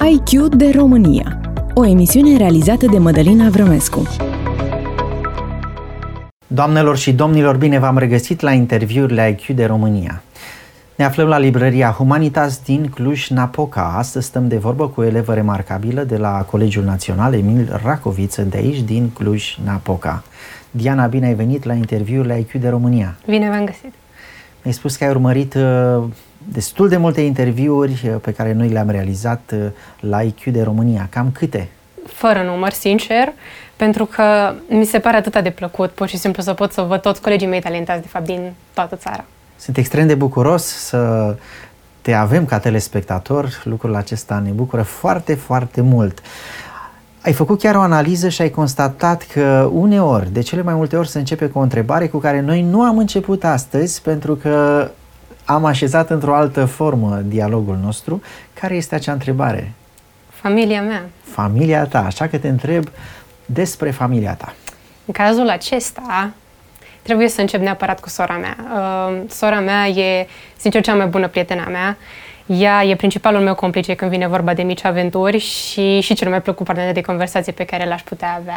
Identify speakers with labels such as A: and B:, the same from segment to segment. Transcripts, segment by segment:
A: IQ de România, o emisiune realizată de Mădălina Vrămescu.
B: Doamnelor și domnilor, bine v-am regăsit la interviurile IQ de România. Ne aflăm la librăria Humanitas din Cluj-Napoca. Astăzi stăm de vorbă cu o elevă remarcabilă de la Colegiul Național Emil Racoviță de aici, din Cluj-Napoca. Diana, bine ai venit la interviurile IQ de România.
C: Bine v-am găsit.
B: Mi-ai spus că ai urmărit destul de multe interviuri pe care noi le-am realizat la IQ de România. Cam câte?
C: Fără număr, sincer, pentru că mi se pare atât de plăcut, pur și simplu, să pot să văd toți colegii mei talentați, de fapt, din toată țara.
B: Sunt extrem de bucuros să te avem ca telespectator. Lucrul acesta ne bucură foarte, foarte mult. Ai făcut chiar o analiză și ai constatat că uneori, de cele mai multe ori, se începe cu o întrebare cu care noi nu am început astăzi, pentru că am așezat într-o altă formă dialogul nostru. Care este acea întrebare?
C: Familia mea.
B: Familia ta, așa că te întreb despre familia ta.
C: În cazul acesta, trebuie să încep neapărat cu sora mea. Sora mea e, sincer, cea mai bună prietena mea. Ea e principalul meu complice când vine vorba de mici aventuri și cel mai plăcut partener de conversație pe care l-aș putea avea.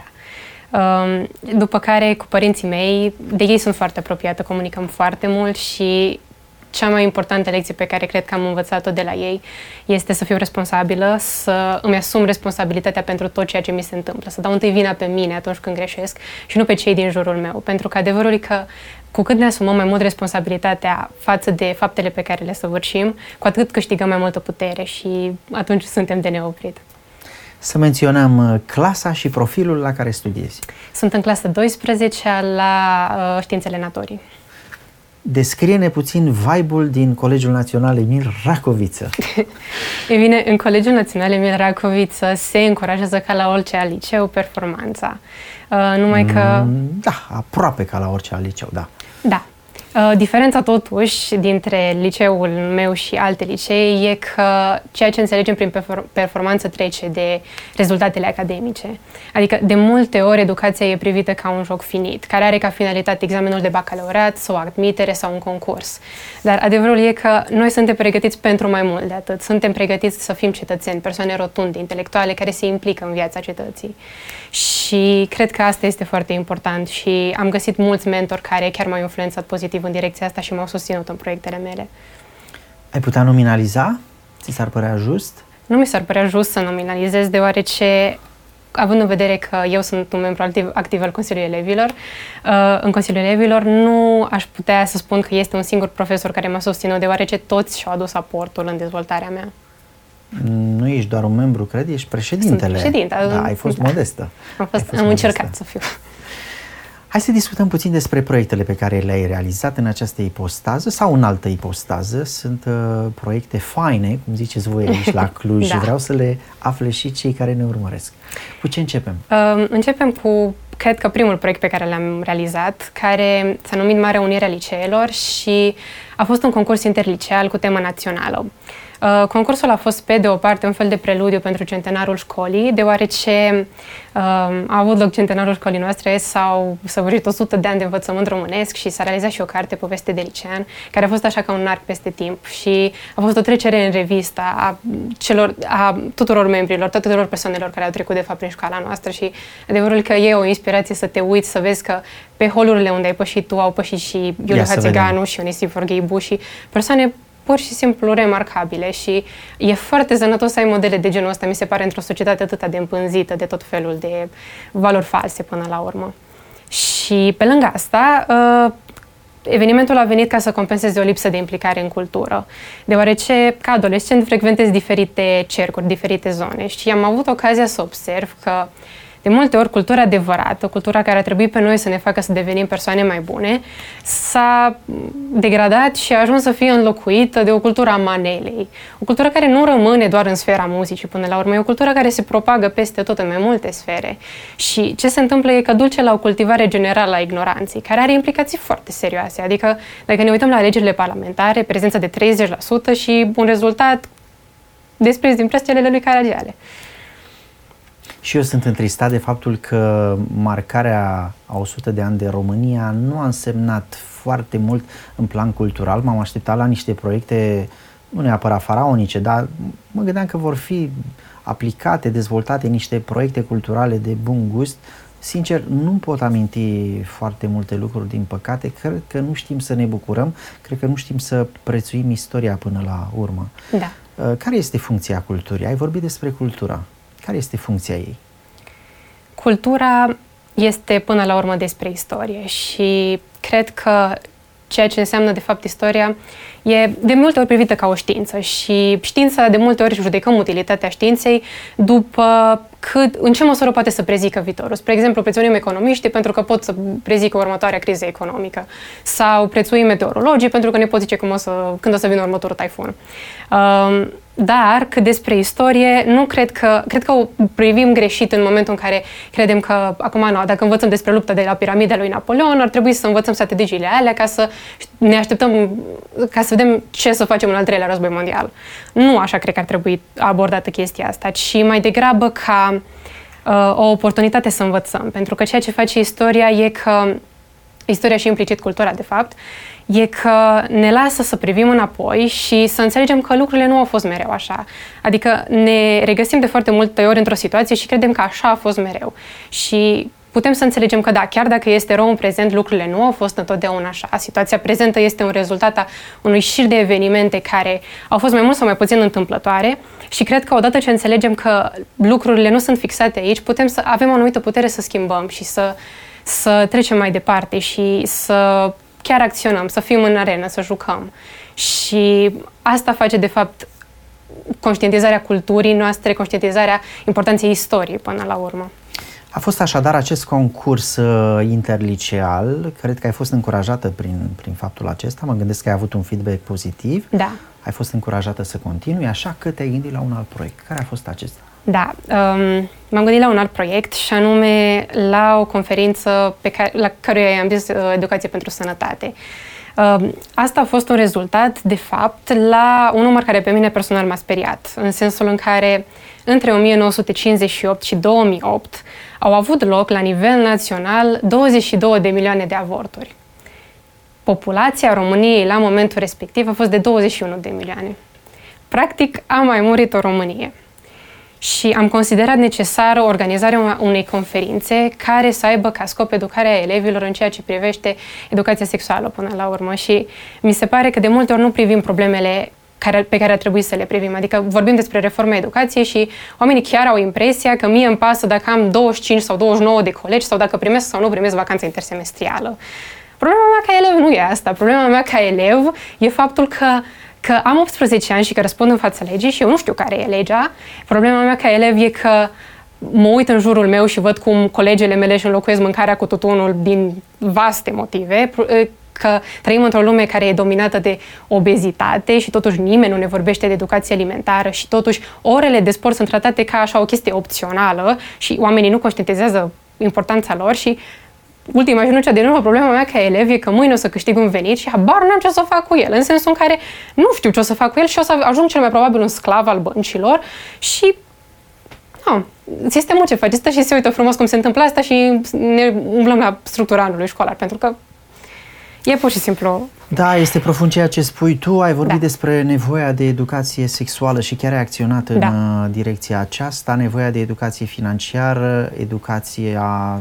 C: După care, cu părinții mei, de ei sunt foarte apropiată, comunicăm foarte mult și cea mai importantă lecție pe care cred că am învățat-o de la ei este să fiu responsabilă, să îmi asum responsabilitatea pentru tot ceea ce mi se întâmplă, să dau întâi vina pe mine atunci când greșesc și nu pe cei din jurul meu. Pentru că adevărul e că cu cât ne asumăm mai mult responsabilitatea față de faptele pe care le săvârșim, cu atât câștigăm mai multă putere și atunci suntem de neoprit.
B: Să menționăm clasa și profilul la care studiezi.
C: Sunt în clasa 12 la Științele Naturii.
B: Descrie-ne puțin vibe-ul din Colegiul Național Emil Racoviță.
C: E bine, în Colegiul Național Emil Racoviță se încurajează ca la orice alt liceu performanța. Numai că...
B: Da, aproape ca la orice alt liceu, da.
C: Da. Diferența totuși dintre liceul meu și alte licee e că ceea ce înțelegem prin performanță trece de rezultatele academice. Adică de multe ori educația e privită ca un joc finit, care are ca finalitate examenul de bacalaureat sau admitere sau un concurs. Dar adevărul e că noi suntem pregătiți pentru mai mult de atât. Suntem pregătiți să fim cetățeni, persoane rotunde, intelectuale care se implică în viața cetății. Și cred că asta este foarte important și am găsit mulți mentori care chiar m-au influențat pozitiv în direcția asta și m-au susținut în proiectele mele.
B: Ai putea nominaliza? Ți s-ar părea just?
C: Nu mi s-ar părea just să nominalizez, deoarece, având în vedere că eu sunt un membru activ al Consiliului Elevilor, în Consiliul Elevilor nu aș putea să spun că este un singur profesor care m-a susținut, deoarece toți și-au adus aportul în dezvoltarea mea.
B: Nu ești doar un membru, cred, ești președintele.
C: Sunt președinta.
B: Da, ai fost modestă.
C: Am încercat să fiu.
B: Hai să discutăm puțin despre proiectele pe care le-ai realizat în această ipostază sau în altă ipostază. Sunt proiecte faine, cum ziceți voi aici la Cluj, și vreau să le afle și cei care ne urmăresc. Cu ce începem?
C: Începem cu, cred că, primul proiect pe care l-am realizat, care s-a numit Marea Unire a Liceelor și a fost un concurs interliceal cu temă națională. Concursul a fost, pe de o parte, un fel de preludiu pentru centenarul școlii, deoarece a avut loc centenarul școlii noastre, s-au săvârșit 100 de ani de învățământ românesc și s-a realizat și o carte, Poveste de licean, care a fost așa ca un arc peste timp și a fost o trecere în revistă a tuturor membrilor, tuturor persoanelor care au trecut, de fapt, prin școala noastră și adevărul că e o inspirație să te uiți, să vezi că pe holurile unde ai pășit tu au pășit și Iuliu Hațeganu și Onisifor Gheibu și persoane pur și simplu remarcabile și e foarte sănătos să ai modele de genul ăsta, mi se pare, într-o societate atât de împânzită de tot felul de valori false până la urmă. Și pe lângă asta, evenimentul a venit ca să compenseze o lipsă de implicare în cultură, deoarece ca adolescent frecventez diferite cercuri, diferite zone și am avut ocazia să observ că de multe ori, cultura adevărată, cultura care a trebuit pe noi să ne facă să devenim persoane mai bune, s-a degradat și a ajuns să fie înlocuită de o cultură a manelei. O cultură care nu rămâne doar în sfera muzicii până la urmă, e o cultură care se propagă peste tot în mai multe sfere. Și ce se întâmplă e că duce la o cultivare generală a ignoranței, care are implicații foarte serioase. Adică, dacă ne uităm la alegerile parlamentare, prezența de 30% și un rezultat desprins din prestele lui Caragiale.
B: Și eu sunt întristat de faptul că marcarea a 100 de ani de România nu a însemnat foarte mult în plan cultural. M-am așteptat la niște proiecte nu neapărat faraonice, dar mă gândeam că vor fi aplicate, dezvoltate niște proiecte culturale de bun gust. Sincer, nu pot aminti foarte multe lucruri, din păcate. Cred că nu știm să ne bucurăm, cred că nu știm să prețuim istoria până la urmă.
C: Da.
B: Care este funcția culturii? Ai vorbit despre cultura. Care este funcția ei?
C: Cultura este până la urmă despre istorie și cred că ceea ce înseamnă de fapt istoria e de multe ori privită ca o știință și știința, de multe ori judecăm utilitatea științei după în ce măsură poate să prezică viitorul. Spre exemplu, prețuim economiștii pentru că pot să prezică următoarea criză economică sau prețuim meteorologii pentru că ne pot zice când o să vină următorul taifun. Dar cât despre istorie, cred că o privim greșit în momentul în care credem că acum dacă învățăm despre lupta de la piramida lui Napoleon, ar trebui să învățăm strategiile alea ca să ne așteptăm, ca să vedem ce să facem în al treilea război mondial. Nu așa cred că ar trebui abordată chestia asta, ci mai degrabă ca o oportunitate să învățăm, pentru că ceea ce face istoria e că istoria și implicit cultura, de fapt, e că ne lasă să privim înapoi și să înțelegem că lucrurile nu au fost mereu așa. Adică ne regăsim de foarte multe ori într-o situație și credem că așa a fost mereu. Și putem să înțelegem că da, chiar dacă este rău în prezent, lucrurile nu au fost întotdeauna așa. Situația prezentă este un rezultat a unui șir de evenimente care au fost mai mult sau mai puțin întâmplătoare și cred că odată ce înțelegem că lucrurile nu sunt fixate aici, putem să avem o anumită putere să schimbăm și să trecem mai departe și să chiar acționăm, să fim în arenă, să jucăm. Și asta face, de fapt, conștientizarea culturii noastre, conștientizarea importanței istoriei până la urmă.
B: A fost așadar acest concurs interliceal, cred că ai fost încurajată prin faptul acesta, mă gândesc că ai avut un feedback pozitiv.
C: Da.
B: Ai fost încurajată să continui, așa că te-ai gândit la un alt proiect. Care a fost acesta?
C: Da, m-am gândit la un alt proiect și anume la o conferință la care i-am zis Educație pentru Sănătate. Asta a fost un rezultat, de fapt, la un număr care pe mine personal m-a speriat, în sensul în care între 1958 și 2008 au avut loc la nivel național 22 de milioane de avorturi. Populația României la momentul respectiv a fost de 21 de milioane. Practic, a mai murit o Românie. Și am considerat necesară organizarea unei conferințe care să aibă ca scop educarea elevilor în ceea ce privește educația sexuală până la urmă. Și mi se pare că de multe ori nu privim problemele pe care ar trebui să le privim. Adică vorbim despre reforma educației și oamenii chiar au impresia că mie îmi pasă dacă am 25 sau 29 de colegi sau dacă primesc sau nu primesc vacanța intersemestrială. Problema mea ca elev nu e asta. Problema mea ca elev e faptul că am 18 ani și că răspund în fața legii și eu nu știu care e legea. Problema mea ca elev e că mă uit în jurul meu și văd cum colegele mele își înlocuiesc mâncarea cu tutunul din vaste motive, că trăim într-o lume care e dominată de obezitate și totuși nimeni nu ne vorbește de educație alimentară și totuși orele de sport sunt tratate ca așa o chestie opțională și oamenii nu conștientizează importanța lor și ultima și nu cea din urmă, problema mea ca elev e că mâine o să câștig un venit și habar n-am ce o să fac cu el, în sensul în care nu știu ce o să fac cu el și o să ajung cel mai probabil un sclav al băncilor și sistemul ce face, stă și se uită frumos cum se întâmplă asta și ne umblăm la structura anului școlar, pentru că e pur și simplu...
B: Da, este profund ceea ce spui tu. Ai vorbit despre nevoia de educație sexuală și chiar ai acționat în direcția aceasta, nevoia de educație financiară, educația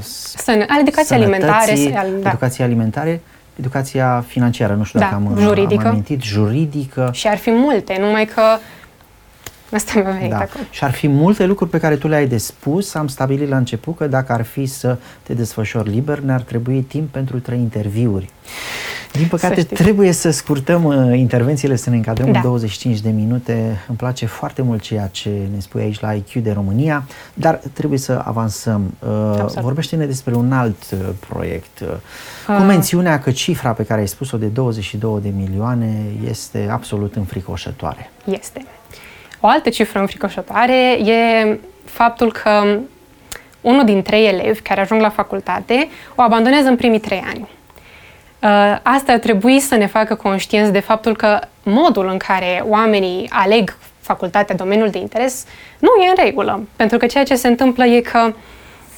B: alimentare, educația financiară, nu știu dacă am amintit, juridică.
C: Și ar fi multe, numai că asta mi-a venit acum.
B: Și ar fi multe lucruri pe care tu le-ai de spus. Am stabilit la început că dacă ar fi să te desfășori liber, ne-ar trebui timp pentru 3 interviuri. Din păcate, trebuie să scurtăm intervențiile, să ne încadrăm în 25 de minute. Îmi place foarte mult ceea ce ne spui aici la IQ de România, dar trebuie să avansăm. Vorbește-ne despre un alt proiect, cu mențiunea că cifra pe care ai spus-o de 22 de milioane este absolut înfricoșătoare.
C: Este. O altă cifră înfricoșătoare e faptul că unul din 3 elevi care ajung la facultate o abandonează în primii 3 ani. Asta ar trebui să ne facă conștienți de faptul că modul în care oamenii aleg facultatea, domeniul de interes, nu e în regulă. Pentru că ceea ce se întâmplă e că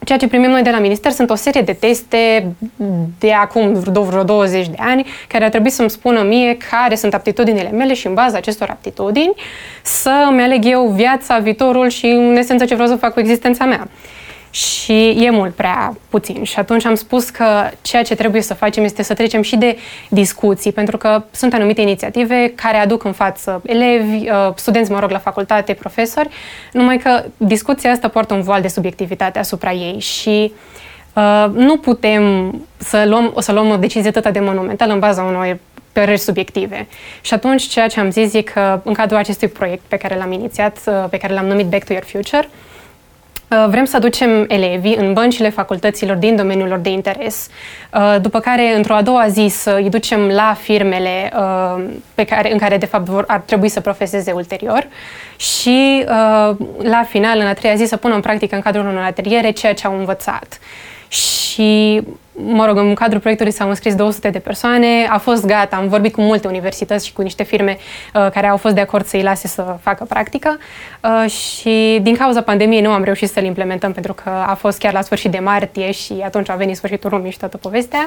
C: ceea ce primim noi de la minister sunt o serie de teste de acum vreo 20 de ani care ar trebui să-mi spună mie care sunt aptitudinile mele și în baza acestor aptitudini să-mi aleg eu viața, viitorul și în esență ce vreau să fac cu existența mea. Și e mult prea puțin. Și atunci am spus că ceea ce trebuie să facem este să trecem și de discuții, pentru că sunt anumite inițiative care aduc în față elevi, studenți, la facultate, profesori, numai că discuția asta poartă un voal de subiectivitate asupra ei și nu putem să luăm o decizie atât de monumentală în baza unor păreri subiective. Și atunci ceea ce am zis e că în cadrul acestui proiect pe care l-am inițiat, pe care l-am numit Back to Your Future, vrem să aducem elevii în băncile facultăților din domeniul lor de interes, după care, într-o a doua zi, să îi ducem la firmele în care, de fapt, ar trebui să profeseze ulterior și, la final, în a treia zi, să pună în practică în cadrul unor ateliere ceea ce au învățat. Și, în cadrul proiectului s-au înscris 200 de persoane, a fost gata, am vorbit cu multe universități și cu niște firme care au fost de acord să-i lase să facă practică și din cauza pandemiei nu am reușit să-l implementăm pentru că a fost chiar la sfârșit de martie și atunci a venit sfârșitul lumii și toată povestea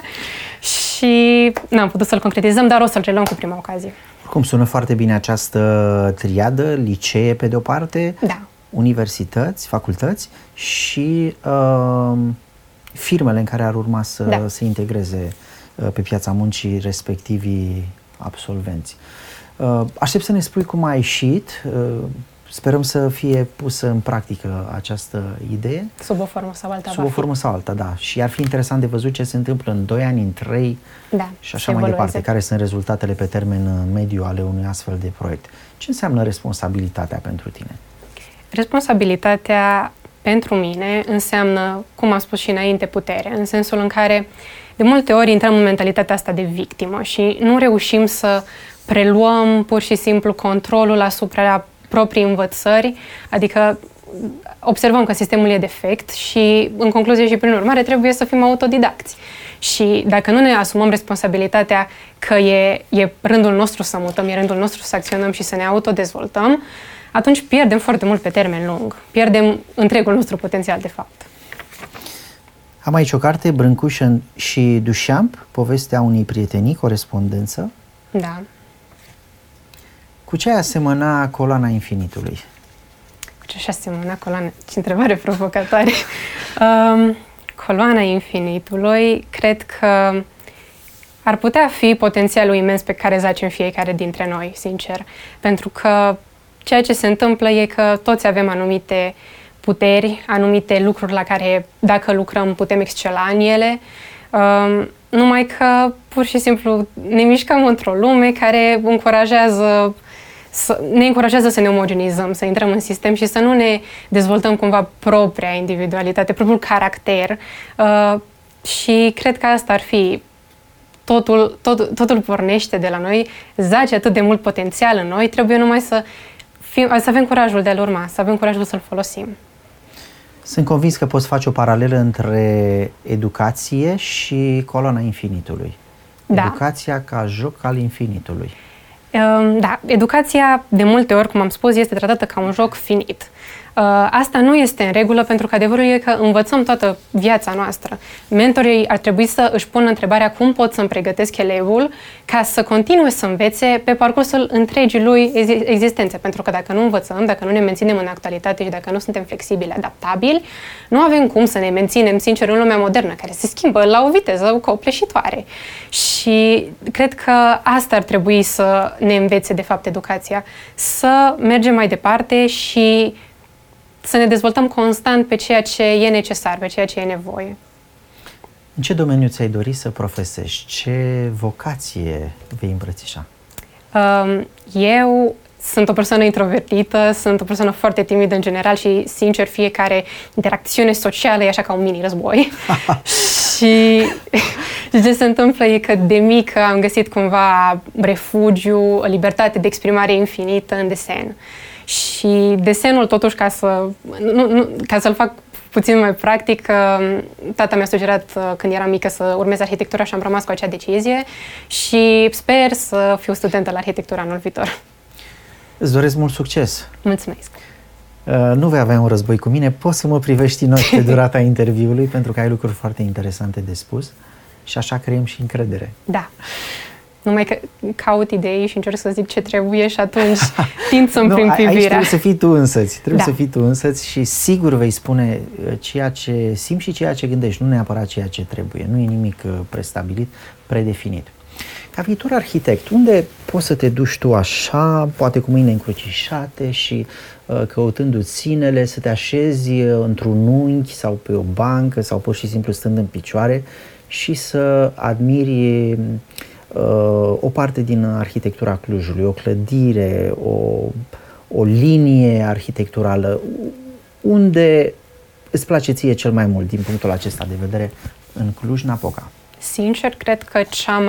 C: și n-am putut să-l concretizăm, dar o să-l reluăm cu prima ocazie.
B: Cum sună foarte bine această triadă, licee pe de-o parte,
C: da,
B: universități, facultăți și firmele în care ar urma să se integreze pe piața muncii respectivii absolvenți. Aștept să ne spui cum a ieșit. Sperăm să fie pusă în practică această idee.
C: Sub o formă sau alta.
B: Sub o formă sau alta, da. Și ar fi interesant de văzut ce se întâmplă în 2 ani, în 3 și așa mai departe. Care sunt rezultatele pe termen mediu ale unui astfel de proiect. Ce înseamnă responsabilitatea pentru tine?
C: Responsabilitatea pentru mine înseamnă, cum am spus și înainte, putere, în sensul în care de multe ori intrăm în mentalitatea asta de victimă și nu reușim să preluăm pur și simplu controlul asupra proprii învățări, adică observăm că sistemul e defect și, în concluzie și prin urmare, trebuie să fim autodidacți. Și dacă nu ne asumăm responsabilitatea că e rândul nostru să mutăm, e rândul nostru să acționăm și să ne autodezvoltăm, atunci pierdem foarte mult pe termen lung. Pierdem întregul nostru potențial, de fapt.
B: Am aici o carte, Brâncuș și Duchamp, povestea unei prietenii, corespondență.
C: Da.
B: Cu ce ai asemăna coloana infinitului?
C: Cu ce aș asemăna coloana? Ce întrebare provocatoare! Coloana infinitului, cred că ar putea fi potențialul imens pe care zacem fiecare dintre noi, sincer. Pentru că ceea ce se întâmplă e că toți avem anumite puteri, anumite lucruri la care, dacă lucrăm, putem excela în ele, numai că, pur și simplu, ne mișcăm într-o lume care ne încurajează să ne omogenizăm, să intrăm în sistem și să nu ne dezvoltăm cumva propria individualitate, propriul caracter. Și cred că asta ar fi totul pornește de la noi, zace atât de mult potențial în noi, trebuie numai să avem curajul de a-l urma, să avem curajul să-l folosim.
B: Sunt convins că poți face o paralelă între educație și coloana infinitului.
C: Da.
B: Educația ca joc al infinitului.
C: Da, educația de multe ori, cum am spus, este tratată ca un joc finit. Asta nu este în regulă pentru că adevărul e că învățăm toată viața noastră. Mentorii ar trebui să își pună întrebarea cum pot să-mi pregătesc elevul ca să continue să învețe pe parcursul întregii lui existențe. Pentru că dacă nu învățăm, dacă nu ne menținem în actualitate și dacă nu suntem flexibili, adaptabili, nu avem cum să ne menținem, sincer, în lumea modernă, care se schimbă la o viteză copleșitoare. Și cred că asta ar trebui să ne învețe, de fapt, educația. Să mergem mai departe și să ne dezvoltăm constant pe ceea ce e necesar, pe ceea ce e nevoie.
B: În ce domeniu ți-ai dori să profesești? Ce vocație vei îmbrățișa?
C: Eu sunt o persoană introvertită, sunt o persoană foarte timidă în general și, sincer, fiecare interacțiune socială e așa ca un mini-război. Și ce se întâmplă e că de mică am găsit cumva refugiu, libertate de exprimare infinită în desen. Și desenul, totuși, ca să-l fac puțin mai practic, tata mi-a sugerat când eram mică să urmez arhitectura și am rămas cu acea decizie și sper să fiu studentă la arhitectură anul viitor.
B: Îți doresc mult succes!
C: Mulțumesc!
B: Nu vei avea un război cu mine, poți să mă privești în ochi pe durata interviului, pentru că ai lucruri foarte interesante de spus și așa creăm și încredere.
C: Da. Numai că caut idei și încerc să zic ce trebuie și atunci tind să-mi prind privirea.
B: Aici trebuie să fii tu însăți, să fii tu însăți și sigur vei spune ceea ce simți și ceea ce gândești, nu neapărat ceea ce trebuie. Nu e nimic prestabilit, predefinit. Ca viitor arhitect, unde poți să te duci tu așa, poate cu mâinile încrucișate și căutându-ți sinele, să te așezi într-un unghi sau pe o bancă sau pur și simplu stând în picioare și să admiri o parte din arhitectura Clujului, o clădire, o linie arhitecturală, unde îți place ție cel mai mult din punctul acesta de vedere în Cluj-Napoca?
C: Sincer, cred că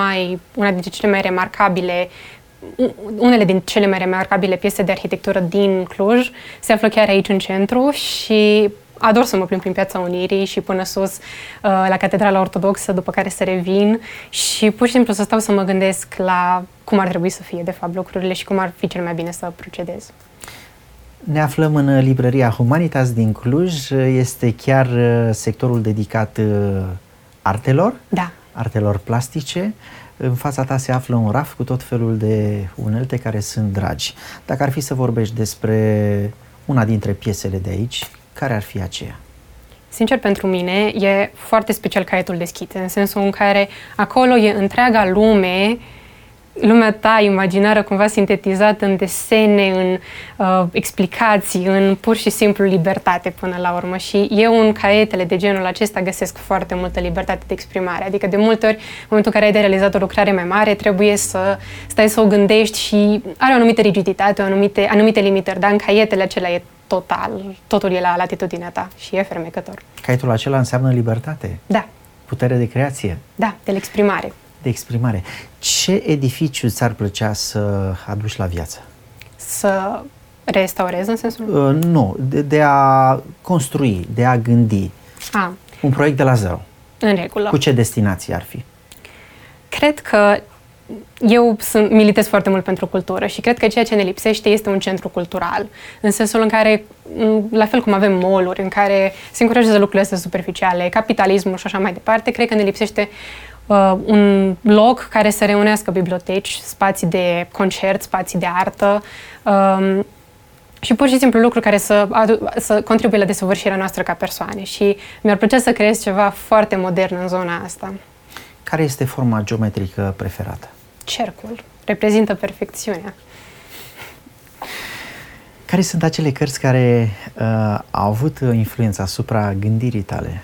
C: unele din cele mai remarcabile piese de arhitectură din Cluj se află chiar aici în centru și ador să mă plimb prin Piața Unirii și până sus la Catedrala Ortodoxă, după care să revin și pur și simplu să stau să mă gândesc la cum ar trebui să fie de fapt lucrurile și cum ar fi cel mai bine să procedez.
B: Ne aflăm în librăria Humanitas din Cluj, este chiar sectorul dedicat artelor, artelor plastice. În fața ta se află un raft cu tot felul de unelte care sunt dragi. Dacă ar fi să vorbești despre una dintre piesele de aici, care ar fi aceea?
C: Sincer, pentru mine e foarte special caietul de schițe, în sensul în care acolo e întreaga lumea ta imaginară cumva sintetizată în desene, în explicații, în pur și simplu libertate până la urmă. Și eu în caietele de genul acesta găsesc foarte multă libertate de exprimare. Adică de multe ori, în momentul în care ai de realizat o lucrare mai mare, trebuie să stai să o gândești și are o anumită rigiditate, anumite limitări, dar în caietele acelea e totul e la latitudinea ta și e fermecător.
B: Caietul acela înseamnă libertate?
C: Da.
B: Putere de creație?
C: Da, de exprimare.
B: De exprimare. Ce edificiu ți-ar plăcea să aduci la viață?
C: Să restaurez în sensul?
B: Nu, de a construi, de a gândi. Un proiect de la zero.
C: În regulă.
B: Cu ce destinație ar fi?
C: Cred că eu militez foarte mult pentru cultură și cred că ceea ce ne lipsește este un centru cultural. În sensul în care, la fel cum avem mall-uri în care se încurajează lucrurile astea superficiale, capitalismul și așa mai departe, cred că ne lipsește un loc care să reunească biblioteci, spații de concert, spații de artă și pur și simplu lucruri care să contribuie la desăvârșirea noastră ca persoane. Și mi-ar plăcea să creez ceva foarte modern în zona asta.
B: Care este forma geometrică preferată?
C: Cercul. Reprezintă perfecțiunea.
B: Care sunt acele cărți care au avut influență asupra gândirii tale?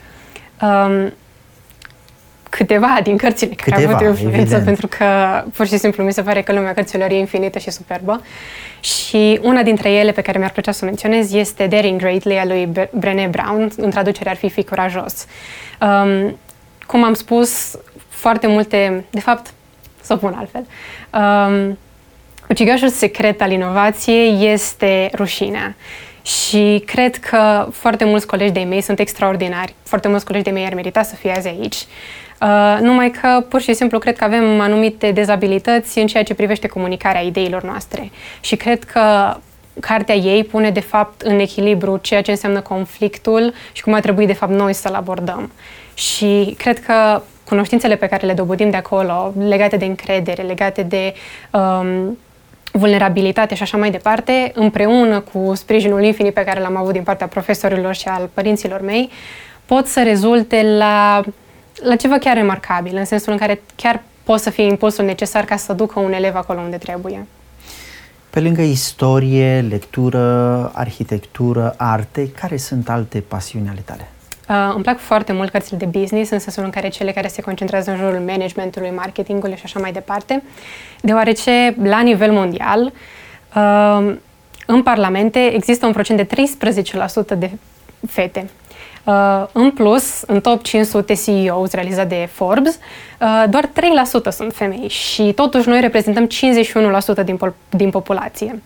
C: Câteva din cărțile care au avut influență, pentru că pur și simplu mi se pare că lumea cărților e infinită și superbă. Și una dintre ele pe care mi-ar plăcea să o menționez este Daring Greatly a lui Brené Brown, în traducere ar fi curajos. Cum am spus, foarte multe, de fapt, să o pun altfel, ucigașul secret al inovației este rușinea. Și cred că foarte mulți colegi de-ai mei sunt extraordinari, foarte mulți colegi de-ai mei ar merita să fie azi aici. Numai că, pur și simplu, cred că avem anumite dezabilități în ceea ce privește comunicarea ideilor noastre. Și cred că cartea ei pune, de fapt, în echilibru ceea ce înseamnă conflictul și cum ar trebui, de fapt, noi să-l abordăm. Și cred că cunoștințele pe care le dobândim de acolo, legate de încredere, legate de vulnerabilitate și așa mai departe, împreună cu sprijinul infinit pe care l-am avut din partea profesorilor și al părinților mei, pot să rezulte la ceva chiar remarcabil, în sensul în care chiar pot să fie impulsul necesar ca să ducă un elev acolo unde trebuie.
B: Pe lângă istorie, lectură, arhitectură, arte, care sunt alte pasiuni ale tale?
C: Îmi plac foarte mult cărțile de business, în sensul în care cele care se concentrează în jurul managementului, marketingului și așa mai departe, deoarece la nivel mondial în parlamente există un procent de 13% de fete. În plus, în top 500 CEOs realizat de Forbes, doar 3% sunt femei și totuși noi reprezentăm 51% din populație.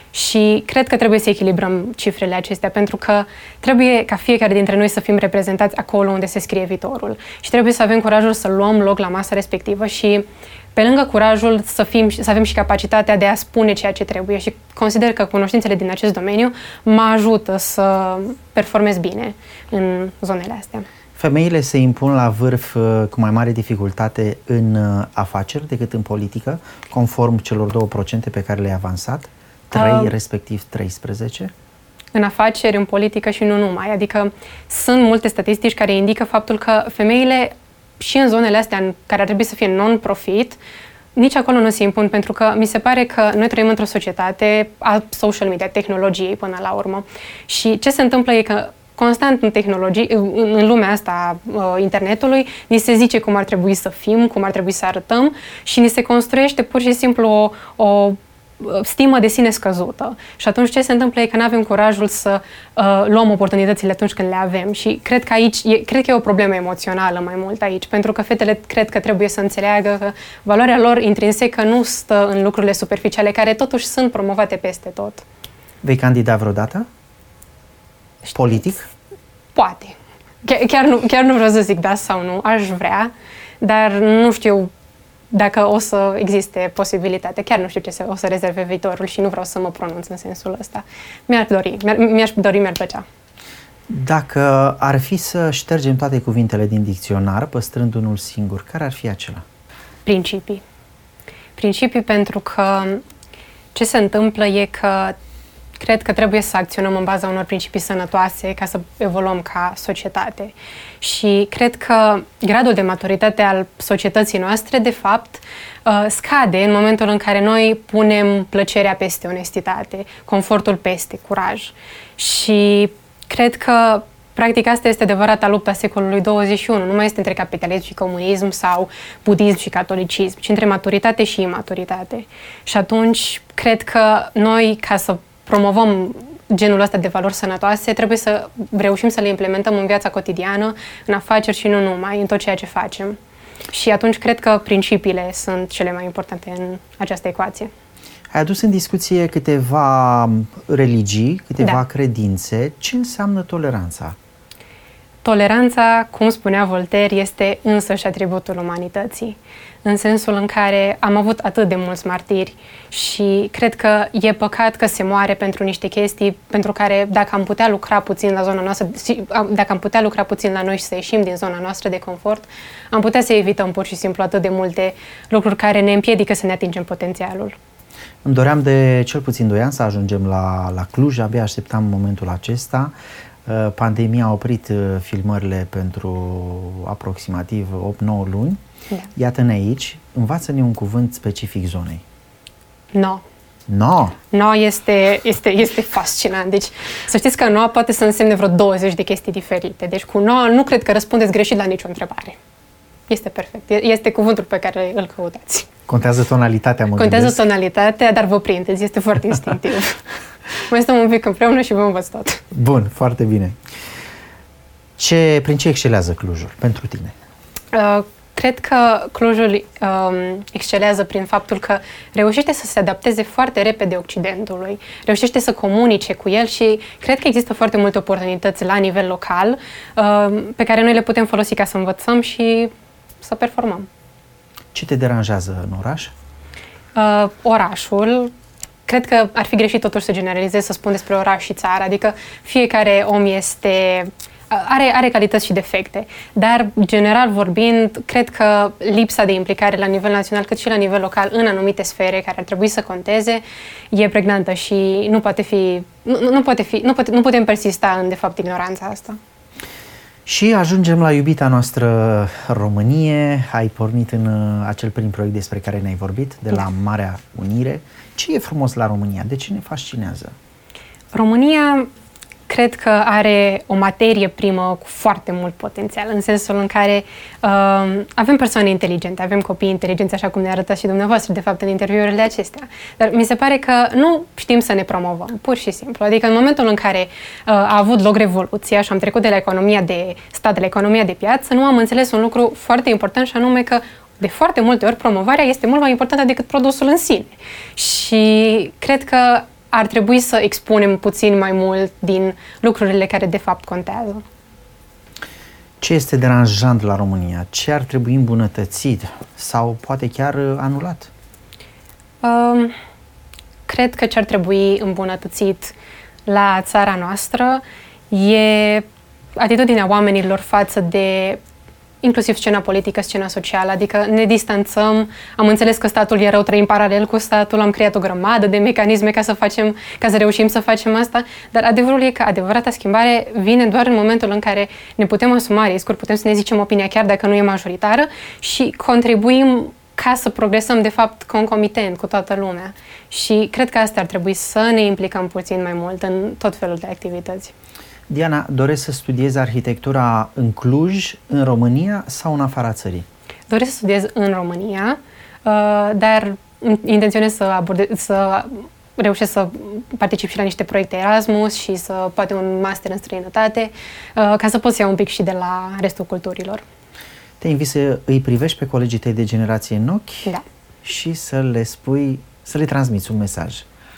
C: Și cred că trebuie să echilibrăm cifrele acestea, pentru că trebuie ca fiecare dintre noi să fim reprezentați acolo unde se scrie viitorul. Și trebuie să avem curajul să luăm loc la masa respectivă și, pe lângă curajul, să avem și capacitatea de a spune ceea ce trebuie. Și consider că cunoștințele din acest domeniu mă ajută să performez bine în zonele astea.
B: Femeile se impun la vârf cu mai mare dificultate în afaceri decât în politică, conform celor 2% pe care le-ai avansat, 3 respectiv 13?
C: În afaceri, în politică și nu numai. Adică sunt multe statistici care indică faptul că femeile și în zonele astea în care ar trebui să fie non-profit, nici acolo nu se impun, pentru că mi se pare că noi trăim într-o societate a social media, tehnologiei până la urmă. Și ce se întâmplă e că constant în tehnologie, în lumea asta internetului, ni se zice cum ar trebui să fim, cum ar trebui să arătăm și ni se construiește pur și simplu o stimă de sine scăzută. Și atunci ce se întâmplă e că nu avem curajul să luăm oportunitățile atunci când le avem. Și cred că cred că e o problemă emoțională mai mult aici, pentru că fetele cred că trebuie să înțeleagă că valoarea lor intrinsecă nu stă în lucrurile superficiale, care totuși sunt promovate peste tot.
B: Vei candida vreodată? Politic?
C: Poate. Chiar nu vreau să zic da sau nu, aș vrea, dar nu știu dacă o să existe posibilitate. Chiar nu știu ce o să rezerve viitorul și nu vreau să mă pronunț în sensul ăsta. Mi-ar plăcea.
B: Dacă ar fi să ștergem toate cuvintele din dicționar, păstrând unul singur, care ar fi acela?
C: Principii. Principii, pentru că ce se întâmplă e că cred că trebuie să acționăm în baza unor principii sănătoase ca să evoluăm ca societate. Și cred că gradul de maturitate al societății noastre, de fapt, scade în momentul în care noi punem plăcerea peste onestitate, confortul peste curaj. Și cred că practic asta este adevărata lupta secolului 21. Nu mai este între capitalism și comunism sau budism și catolicism, ci între maturitate și imaturitate. Și atunci cred că noi, ca să promovăm genul ăsta de valori sănătoase, trebuie să reușim să le implementăm în viața cotidiană, în afaceri și nu numai, în tot ceea ce facem. Și atunci cred că principiile sunt cele mai importante în această ecuație.
B: Ai adus în discuție câteva religii, câteva credințe. Ce înseamnă toleranța?
C: Toleranța, cum spunea Voltaire, este însăși atributul umanității, în sensul în care am avut atât de mulți martiri și cred că e păcat că se moare pentru niște chestii pentru care, dacă am putea lucra puțin la zona noastră, dacă am putea lucra puțin la noi și să ieșim din zona noastră de confort, am putea să evităm pur și simplu atât de multe lucruri care ne împiedică să ne atingem potențialul.
B: Îmi doream de cel puțin 2 ani să ajungem la Cluj, abia așteptam momentul acesta. Pandemia a oprit filmările pentru aproximativ 8-9 luni.
C: Da.
B: Iată-ne aici, învață-ne un cuvânt specific zonei.
C: No este fascinant. Deci să știți că no poate să însemne vreo 20 de chestii diferite. Deci cu no nu cred că răspundeți greșit la nicio întrebare. Este perfect. Este cuvântul pe care îl căutați.
B: Contează tonalitatea, mă
C: Contează
B: gândesc.
C: tonalitatea, dar vă prindeți. Este foarte instinctiv. Mai stăm un pic împreună și vă învăț tot.
B: Bun, foarte bine. Prin ce excelează Clujul pentru tine?
C: Cred că Clujul excelează prin faptul că reușește să se adapteze foarte repede Occidentului, reușește să comunice cu el și cred că există foarte multe oportunități la nivel local pe care noi le putem folosi ca să învățăm și să performăm.
B: Ce te deranjează în oraș?
C: Orașul. Cred că ar fi greșit totuși să generalizez, să spun despre oraș și țară, adică fiecare om are calități și defecte, dar general vorbind, cred că lipsa de implicare la nivel național cât și la nivel local în anumite sfere care ar trebui să conteze e pregnantă și nu putem persista în de fapt ignoranța asta.
B: Și ajungem la iubita noastră Românie. Ai pornit în acel prim proiect despre care ne-ai vorbit, de la Marea Unire. Ce e frumos la România? De ce ne fascinează?
C: România cred că are o materie primă cu foarte mult potențial, în sensul în care avem persoane inteligente, avem copii inteligenți, așa cum ne arătați și dumneavoastră, de fapt, în interviurile acestea. Dar mi se pare că nu știm să ne promovăm, pur și simplu. Adică în momentul în care a avut loc revoluția și am trecut de la economia de stat la economia de piață, nu am înțeles un lucru foarte important și anume că de foarte multe ori promovarea este mult mai importantă decât produsul în sine. Și cred că ar trebui să expunem puțin mai mult din lucrurile care de fapt contează.
B: Ce este deranjant la România? Ce ar trebui îmbunătățit sau poate chiar anulat?
C: Cred că ce ar trebui îmbunătățit la țara noastră e atitudinea oamenilor față de inclusiv scena politică, scena socială, adică ne distanțăm, am înțeles că statul e rău, trăim paralel cu statul, am creat o grămadă de mecanisme ca să reușim să facem asta, dar adevărul e că adevărata schimbare vine doar în momentul în care ne putem asuma riscuri, putem să ne zicem opinia chiar dacă nu e majoritară și contribuim ca să progresăm, de fapt, concomitent cu toată lumea. Și cred că asta ar trebui să ne implicăm puțin mai mult în tot felul de activități.
B: Diana, doresc să studiezi arhitectura în Cluj, în România sau în afara țării?
C: Doresc să studiez în România, dar intenționez să reușesc să particip și la niște proiecte Erasmus și să poate un master în străinătate, ca să pot să iau un pic și de la restul culturilor.
B: Te invit să îi privești pe colegii tăi de generație în ochi,
C: da,
B: și să le transmiți un mesaj.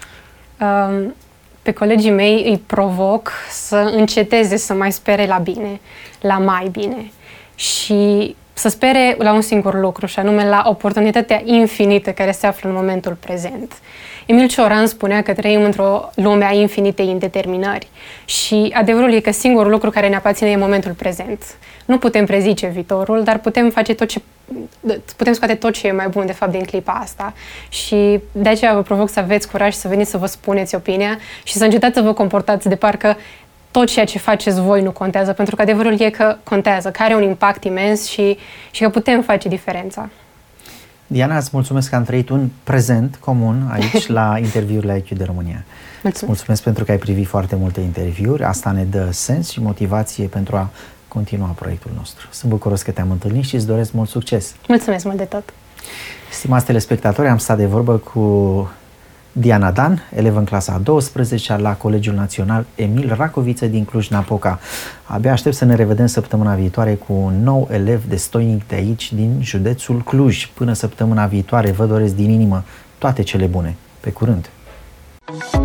C: Pe colegii mei îi provoc să înceteze să mai spere la bine, la mai bine și să spere la un singur lucru, și anume la oportunitatea infinită care se află în momentul prezent. Emil Cioran spunea că trăim într-o lume a infinitei indeterminări și adevărul e că singurul lucru care ne aparține e momentul prezent. Nu putem prezice viitorul, dar putem scoate tot ce e mai bun de fapt din clipa asta și de aceea vă provoc să aveți curaj să veniți să vă spuneți opinia și să încetați să vă comportați de parcă tot ceea ce faceți voi nu contează, pentru că adevărul e că contează, că are un impact imens și că putem face diferența.
B: Diana, îți mulțumesc că am trăit un prezent comun aici la interviurile IQ de România. Mulțumesc pentru că ai privit foarte multe interviuri, asta ne dă sens și motivație pentru a continua proiectul nostru. Sunt bucuros că te-am întâlnit și îți doresc mult succes.
C: Mulțumesc mult de tot!
B: Stimați telespectatori, am stat de vorbă cu Diana Dan, elevă în clasa a 12-a la Colegiul Național Emil Racoviță din Cluj-Napoca. Abia aștept să ne revedem săptămâna viitoare cu un nou elev destoinic de aici, din județul Cluj. Până săptămâna viitoare, vă doresc din inimă toate cele bune. Pe curând!